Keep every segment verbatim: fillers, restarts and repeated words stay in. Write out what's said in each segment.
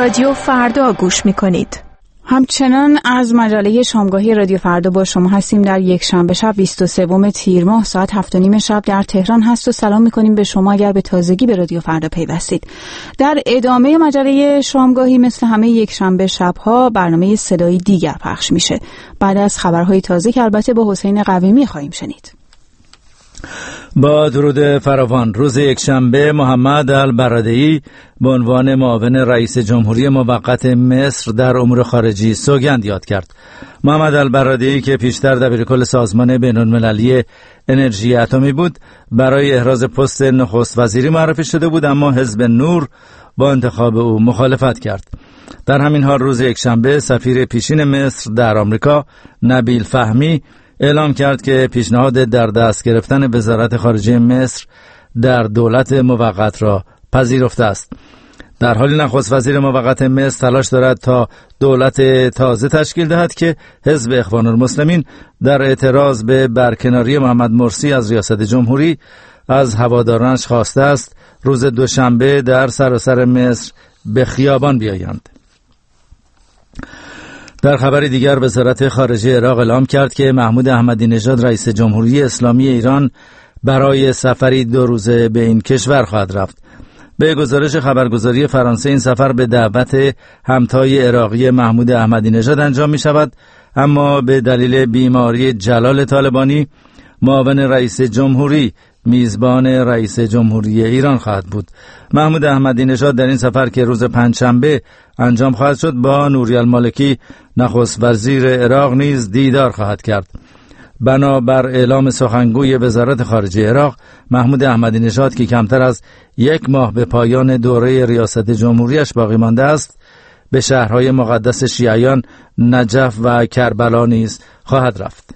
رادیو فردا گوش میکنید. همچنان از مجله شامگاهی رادیو فردا با شما هستیم. در یک شنبه شب بیست و سوم تیر ماه ساعت هفت و نیم شب در تهران هست و سلام میکنیم به شما اگر به تازگی به رادیو فردا پیوستید. در ادامه مجله شامگاهی مثل همه یک شنبه شبها برنامه صدایی دیگر پخش میشه. بعد از خبرهای تازه که البته با حسین قویمی خواهیم شنید. با درود فراوان، روز یکشنبه محمد البرادعی به عنوان معاون رئیس جمهوری موقت مصر در امور خارجی سوگند یاد کرد. محمد البرادعی که پیشتر دبیرکل سازمان بین‌المللی انرژی اتمی بود، برای احراز پست نخست وزیری معرفی شده بود، اما حزب نور با انتخاب او مخالفت کرد. در همین حال روز یکشنبه سفیر پیشین مصر در آمریکا نبیل فهمی اعلام کرد که پیشنهاد در دست گرفتن وزارت خارجه مصر در دولت موقت را پذیرفته است. در حالی نخست وزیر موقت مصر تلاش دارد تا دولت تازه تشکیل دهد که حزب اخوان المسلمین در اعتراض به برکناری محمد مرسی از ریاست جمهوری از هوادارانش خواسته است روز دوشنبه در سراسر مصر به خیابان بیایند. در خبری دیگر وزارت خارجه عراق اعلام کرد که محمود احمدی نژاد رئیس جمهوری اسلامی ایران برای سفری دو روزه به این کشور خواهد رفت. به گزارش خبرگزاری فرانسه این سفر به دعوت همتای عراقی محمود احمدی نژاد انجام می شود، اما به دلیل بیماری جلال طالبانی معاون رئیس جمهوری میزبان رئیس جمهوری ایران خواهد بود. محمود احمدی نژاد در این سفر که روز پنجشنبه انجام خواهد شد با نوری المالکی نخست وزیر عراق نیز دیدار خواهد کرد. بنابر اعلام سخنگوی وزارت خارجه عراق، محمود احمدی نژاد که کمتر از یک ماه به پایان دوره ریاست جمهوریش باقی مانده است، به شهرهای مقدس شیعیان نجف و کربلا نیز خواهد رفت.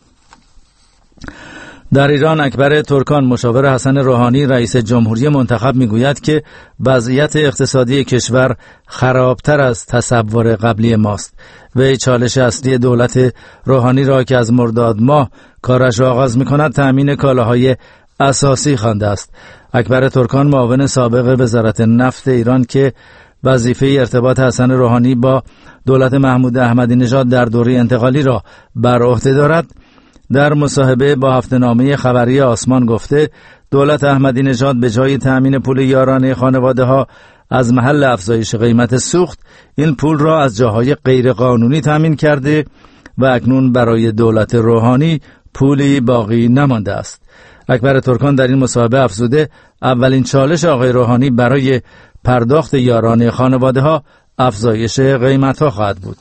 در ایران اکبر ترکان مشاور حسن روحانی رئیس جمهوری منتخب میگوید که وضعیت اقتصادی کشور خرابتر از تصور قبلی ماست. وی چالش اصلی دولت روحانی را که از مرداد ماه کارش را آغاز میکند تأمین کالاهای اساسی خوانده است. اکبر ترکان معاون سابق وزارت نفت ایران که وظیفه ارتباط حسن روحانی با دولت محمود احمدی نژاد در دوره انتقالی را بر عهده دارد، در مصاحبه با هفته‌نامه خبری آسمان گفته دولت احمدی نژاد به جای تأمین پول یارانه خانواده ها از محل افزایش قیمت سوخت، این پول را از جاهای غیر قانونی تأمین کرده و اکنون برای دولت روحانی پولی باقی نمانده است. اکبر ترکان در این مصاحبه افزوده اولین چالش آقای روحانی برای پرداخت یارانه خانواده ها افزایش قیمت ها خواهد بود.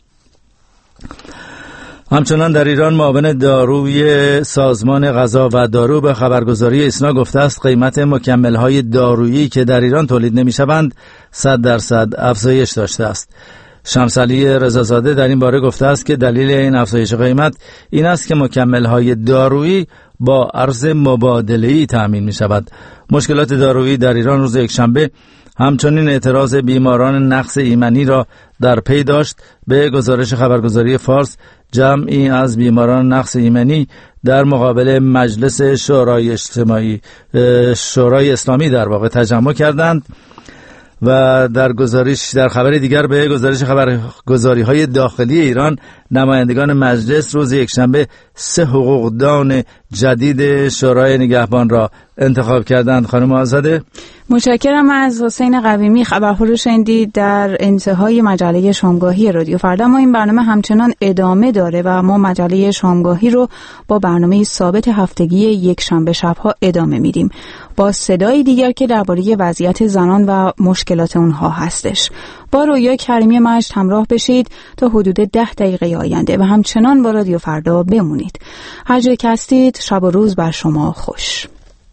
همچنان در ایران معاون داروی سازمان غذا و دارو به خبرگزاری ایسنا گفته است قیمت مکمل‌های دارویی که در ایران تولید نمی‌شوند صد درصد افزایش داشته است. شمسعلی رضازاده در این باره گفته است که دلیل این افزایش قیمت این است که مکمل‌های دارویی با ارز مبادله‌ای تأمین می‌شود. مشکلات دارویی در ایران روز یکشنبه همچنین اعتراض بیماران نقص ایمنی را در پی داشت. به گزارش خبرگزاری فارس، جمعی از بیماران نقص ایمنی در مقابل مجلس شورای اجتماعی شورای اسلامی در واقع تجمع کردند و در گزارش در خبر دیگر به گزارش خبرگزاری‌های داخلی ایران، نمایندگان مجلس روز یکشنبه سه حقوقدان جدید شورای نگهبان را انتخاب کردند. خانم آزاده، متشکرم از حسین قویمی. خبرها رو شنیدید در انتهای مجله شامگاهی رادیو فردا. ما این برنامه همچنان ادامه داره و ما مجله شامگاهی رو با برنامه ثابت هفتگی یک شنبه شبها ادامه میدیم با صدای دیگر که درباره وضعیت زنان و مشکلات اونها هستش. با رویا کریمی مجد همراه بشید تا حدود ده دقیقه آینده و همچنان با رادیو فردا بمونید. هر جای که هستید شب و روز بر شما خوش.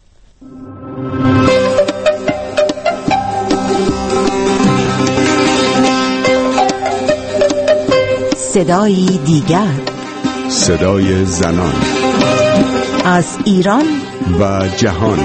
صدای دیگر، صدای زنان از ایران و جهان.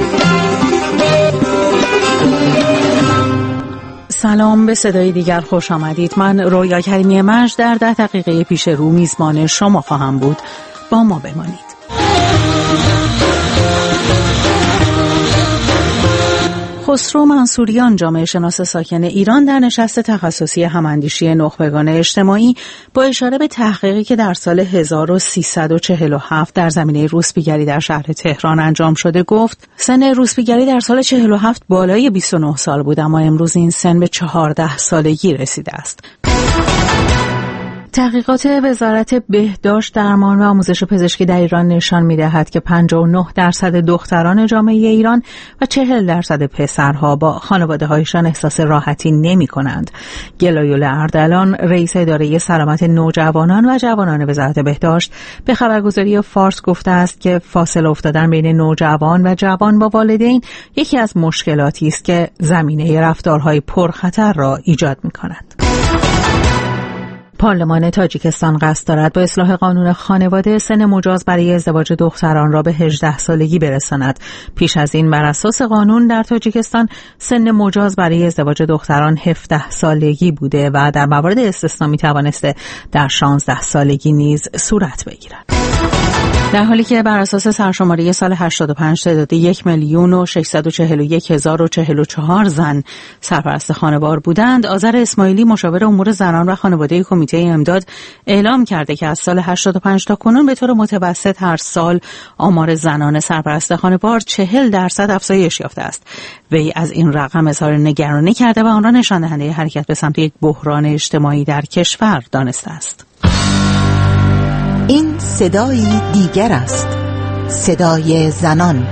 سلام، به صدای دیگر خوش آمدید. من رویا کریمی مجد در ده دقیقه پیش رو میزبان شما خواهم بود. با ما بمانید. خسرو منصوریان جامعه شناس ساکن ایران در نشست تخصصی هماندیشی نخبگان اجتماعی با اشاره به تحقیقی که در سال هزار و سیصد و چهل و هفت در زمینه روسپیگری در شهر تهران انجام شده گفت سن روسپیگری در سال چهل و هفت بالای بیست و نه سال بود، اما امروز این سن به چهارده سالگی رسیده است. تحقیقات وزارت بهداشت، درمان و آموزش پزشکی در ایران نشان می‌دهد که پنجاه و نه درصد دختران جامعه ایران و چهل درصد پسرها با خانواده‌هایشان احساس راحتی نمی‌کنند. گلایول اردلان، رئیس اداره سلامت نوجوانان و جوانان وزارت بهداشت، به خبرگزاری فارس گفته است که فاصله افتادن بین نوجوان و جوان با والدین یکی از مشکلاتی است که زمینه رفتارهای پرخطر را ایجاد می‌کند. پارلمان تاجیکستان قصد دارد با اصلاح قانون خانواده سن مجاز برای ازدواج دختران را به هجده سالگی برساند. پیش از این بر اساس قانون در تاجیکستان سن مجاز برای ازدواج دختران هفده سالگی بوده و در موارد استثنا می توانسته در شانزده سالگی نیز صورت بگیرد. در حالی که بر اساس سرشماری سال هشتاد و پنج تعداد یک میلیون و ششصد و چهل و یک هزار و چهل و چهار زن سرپرست خانوار بودند، آذر اسماعیلی مشاور امور زنان و خانواده کمیته امداد اعلام کرده که از سال هشتاد و پنج تا کنون به طور متوسط هر سال آمار زنان سرپرست خانوار چهل درصد افزایش یافته است. وی از این رقم اظهار نگرانی کرده و آن را نشان دهنده حرکت به سمت یک بحران اجتماعی در کشور دانسته است. این صدای دیگر است، صدای زنان.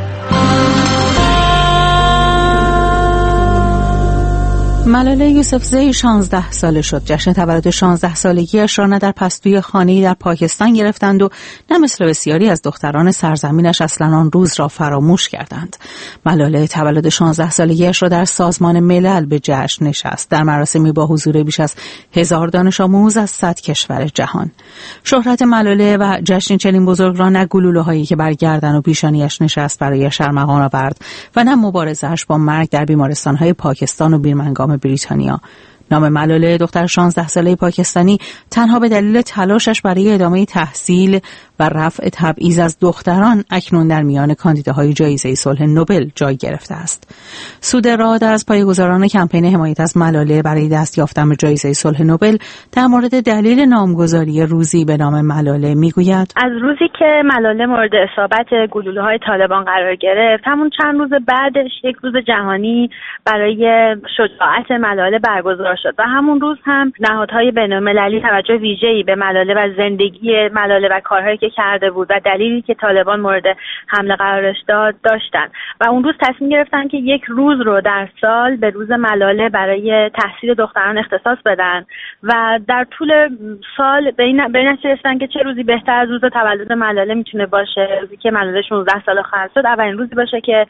ملاله یوسفزئی شانزده ساله شد. جشن تولد شانزده سالگیش را نه در پستوی خانه‌ای در پاکستان گرفتند و نه مثل بسیاری از دختران سرزمینش اصلا آن روز را فراموش کردند. ملاله تولد شانزده سالگیش را در سازمان ملل به جشن نشست، در مراسمی با حضور بیش از هزار دانش آموز از صد کشور جهان. شهرت ملاله و جشن چنین بزرگ را نه گلوله‌هایی که بر گردن و پیشانیش نشست برایش ارمغان آورد و نه مبارزه‌اش با مرگ در بیمارستان‌های پاکستان و بیرمنگام بریتانیا. نام ملاله، دختر شانزده ساله پاکستانی، تنها به دلیل تلاشش برای ادامه تحصیل و رفع تبعیض از دختران اکنون در میان کاندیداهای جایزه صلح نوبل جای گرفته است. سود راد از پایه‌گذاران کمپین حمایت از ملاله برای دست یافتن به جایزه صلح نوبل در مورد دلیل نامگذاری روزی به نام ملاله میگوید: از روزی که ملاله مورد اصابت گلوله‌های طالبان قرار گرفت، همون چند روز بعدش یک روز جهانی برای شجاعت ملاله برگزار شد و همون روز هم نهادهای بین‌المللی توجه ویژه‌ای به ملاله و زندگی ملاله و کارهایی که کرده بود و دلیلی که طالبان مورد حمله قرارش داد داشتن و اون روز تصمیم گرفتن که یک روز رو در سال به روز ملاله برای تحصیل دختران اختصاص بدن و در طول سال به این نتیجه رسیدن که چه روزی بهتر از روز تولد ملاله میتونه باشه. روزی که ملاله شانزده ساله خواهد شد اولین روزی باشه که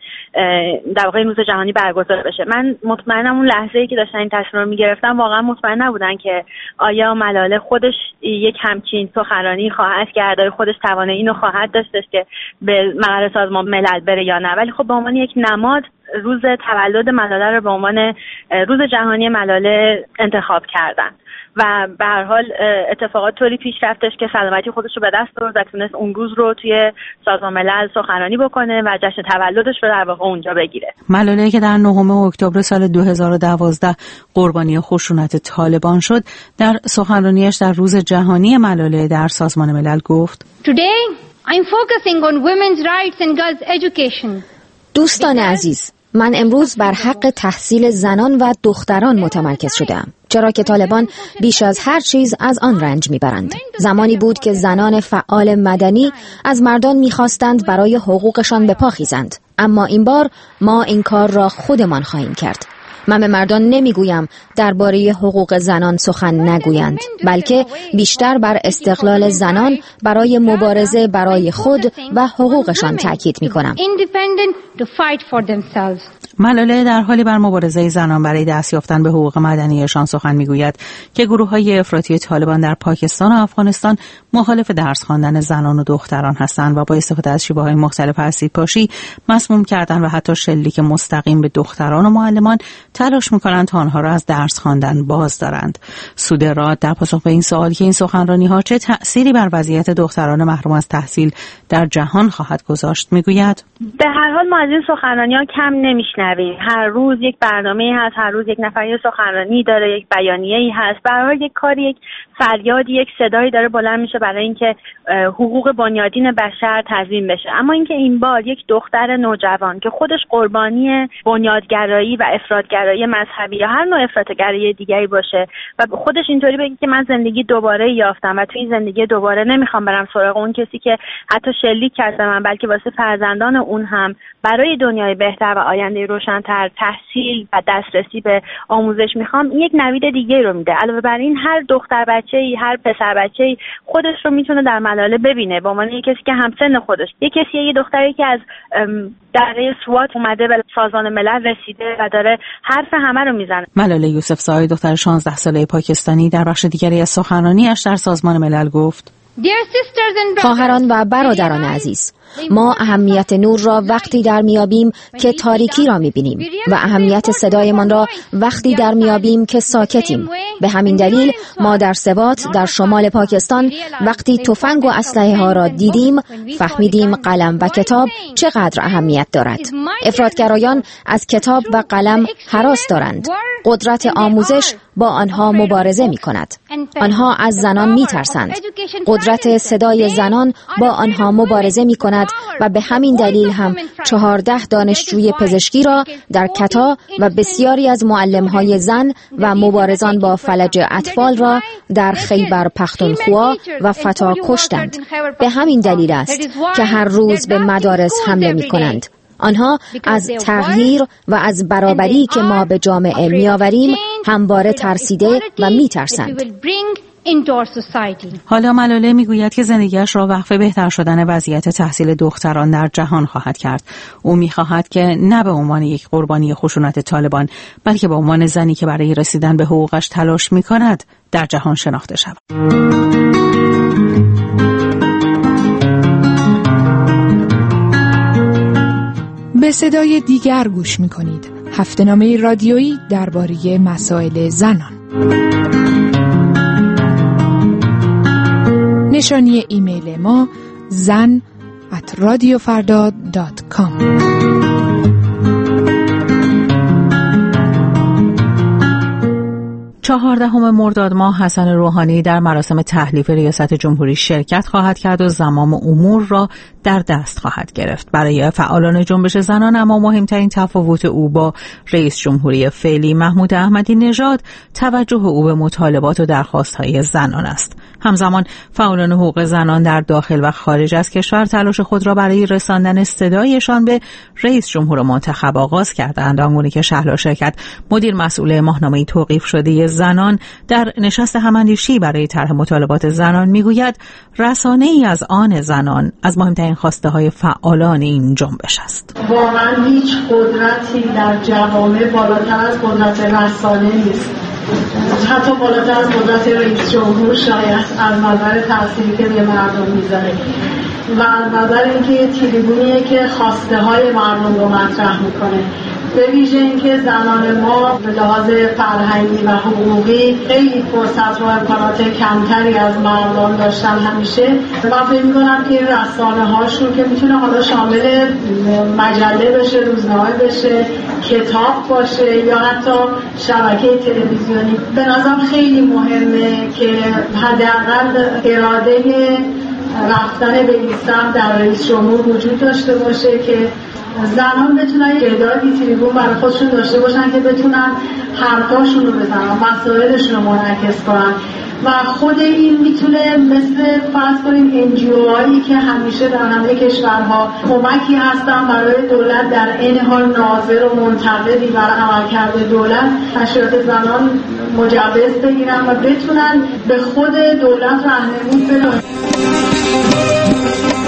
در واقع روز جهانی برگزار بشه. من مطمئنم اون لحظه‌ای که داشتن این تصمیم رو میگرفتن واقعا مطمئن نبودن که آیا ملاله خودش یک همچین سخنرانی خواهد کرد، آیا خودش توانه اینو خواهد داشتش که به مقر سازمان ملل بره یا نه. ولی خب به عنوان یک نماد روز تولد ملاله رو به عنوان روز جهانی ملاله انتخاب کردن و به هر حال اتفاقات طوری پیش رفتش که سلامتی خودش رو به دست آورد و تونست اون روز رو توی سازمان ملل سخنرانی بکنه و جشن تولدش رو در واقع اونجا بگیره. ملاله که در نهم اکتبر سال دو هزار و دوازده قربانی خشونت طالبان شد، در سخنرانیش در روز جهانی ملاله در سازمان ملل گفت: Today I'm focusing on women's rights and girls' education. دوستان عزیز، من امروز بر حق تحصیل زنان و دختران متمرکز شدم، چرا که طالبان بیش از هر چیز از آن رنج میبرند. زمانی بود که زنان فعال مدنی از مردان میخواستند برای حقوقشان به پا خیزند، اما این بار ما این کار را خودمان خواهیم کرد. من به مردان نمیگویم درباره حقوق زنان سخن نگویند، بلکه بیشتر بر استقلال زنان برای مبارزه برای خود و حقوقشان تاکید میکنم. ملاله در حالی بر مبارزه زنان برای دست یافتن به حقوق مدنیشان سخن میگوید که گروه‌های افراطی طالبان در پاکستان و افغانستان مخالف درس خواندن زنان و دختران هستند و با استفاده از شیوه‌های مختلف اسیدپاشی، مسموم کردن و حتی شلیک مستقیم به دختران و معلمان تلاش میکنند تا آنها را از درس خواندن باز دارند. سودراد در پاسخ به این سوال که این سخنرانی‌ها چه تأثیری بر وضعیت دختران محروم از تحصیل در جهان خواهد گذاشت میگوید: به هر حال ما از این سخنرانی‌ها کم نمیشنویم. هر روز یک برنامه‌ای هست، هر روز یک نفر یک سخنرانی داره، یک بیانیه‌ای هست، برای یک کاری، یک فریادی، یک صدایی داره بلند میشه برای اینکه حقوق بنیادین بشر تضمین بشه. اما اینکه این بار یک دختر نوجوان که خودش قربانی بنیادگرایی و افراطگرایی مذهبی یا هر نوع افراطگرایی دیگری باشه و خودش اینطوری بگه که من زندگی دوباره یافتم و تو این زندگی دوباره نمیخوام برم سراغ اون کسی که حتی شلیک کرده من، بلکه واسه فرزندان اون هم برای دنیای بهتر و آینده روشن‌تر تحصیل و دسترسی به آموزش میخوام، یک نوید دیگه رو میده. علاوه بر این هر دختر بچه‌ای، هر پسر بچه‌ای خودش رو میتونه در ملاله ببینه به عنوان یک کسی که همسن خودش، یک کسی، یه دختری که از دره سوات اومده به سازمان ملل رسیده و داره حرف همه رو میزنه. ملاله یوسفزای دختر شانزده ساله پاکستانی در بخش دیگری از سخنرانی‌اش در سازمان ملل گفت: خواهران و برادران عزیز، ما اهمیت نور را وقتی در میابیم که تاریکی را میبینیم و اهمیت صدایمان را وقتی در میابیم که ساکتیم. به همین دلیل ما در سوات در شمال پاکستان وقتی تفنگ و اسلحه ها را دیدیم فهمیدیم قلم و کتاب چقدر اهمیت دارد. افراطگرایان از کتاب و قلم هراس دارند. قدرت آموزش با آنها مبارزه می کند. آنها از زنان می ترسند. قدرت صدای زنان با آنها مبارزه می کند و به همین دلیل هم چهارده دانشجوی پزشکی را در کتا و بسیاری از معلم‌های زن و مبارزان با فلج اطفال را در خیبر پختونخوا و فتا کشتند. به همین دلیل است که هر روز به مدارس حمله می کنند. آنها از تغییر و از برابری که ما به جامعه می‌آوریم همواره ترسیده و می‌ترسند. حالا ملاله میگوید که زندگیش را وقف بهتر شدن وضعیت تحصیل دختران در جهان خواهد کرد. او میخواهد که نه به عنوان یک قربانی خشونت طالبان، بلکه به عنوان زنی که برای رسیدن به حقوقش تلاش میکند در جهان شناخته شود. به صدای دیگر گوش میکنید. هفته‌نامه رادیویی درباره مسائل زنان. نشانی ایمیل ما زن ات رادیو فردا دات کام. چهاردهم مرداد ماه حسن روحانی در مراسم تحلیف ریاست جمهوری شرکت خواهد کرد و زمام امور را در دست خواهد گرفت. برای فعالان جنبش زنان اما مهمترین تفاوت او با رئیس جمهوری فعلی محمود احمدی نژاد توجه او به مطالبات و درخواست‌های زنان است. همزمان فعالان حقوق زنان در داخل و خارج از کشور تلاش خود را برای رساندن صدایشان به رئیس جمهور منتخب آغاز کردند. آنگونه که شهلا شرکت، مدیر مسئول ماهنامه توقیف شده زنان، در نشست هماندیشی برای طرح مطالبات زنان میگوید رسانه‌ای از آن زنان از مهمترین خواسته های فعالان این جنبش است. واقعا هیچ قدرتی در جوامع بالاتر از قدرت رسانه نیست، حتی بالاتر از قدرت رئیس جمهور شاید، از نظر تأثیری که به مردم میذاره و از نظر اینکه تریبونیه که خواسته های مردم رو مطرح میکنه. به ویژه اینکه زنان ما به لحاظ فرهنگی و حقوقی خیلی فرصت و امکانات کمتری از مردان داشتن همیشه. من فکر می‌کنم که رسانه هاشون که میتونه حالا شامل مجله بشه، روزنامه بشه، کتاب باشه یا حتی شبکه تلویزیونی، به نظرم خیلی مهمه که حداقل اراده رفتن به این سمت در رئیس جمهور وجود داشته باشه که زنان بتونن جدایی تریبون برای خودشون داشته باشن که بتونن حرفاشون رو بزنن، مسائلشون رو منعکس کنن و خود این میتونه مثل فرض کنیم ان جی او هایی که همیشه در همه کشورها کمکی هستن برای دولت در این حال ناظر و منتقدی برای عملکرد دولت، نشریات زنان مجوز بگیرن و بتونن به خود دولت راهنمایی بدن.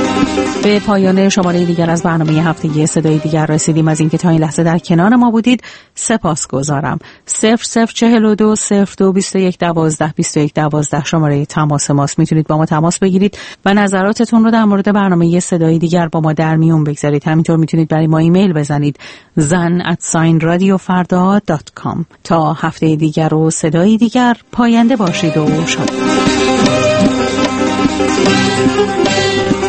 به پایان شماره دیگر از برنامه هفتگی صدای دیگر رسیدیم. از اینکه تا این لحظه در کنار ما بودید سپاسگزارم. صفر صفر چهل و دو صفر دو بیست و یک دوازده بیست و یک دوازده شماره تماس ماست. میتونید با ما تماس بگیرید و نظراتتون رو در مورد برنامه صدای دیگر با ما در میون بگذارید. همینطور میتونید برای ما ایمیل بزنید زن ات ساین رادیو فردا دات کام. تا هفته دیگر و صدای دیگر پاینده باشید و شاد.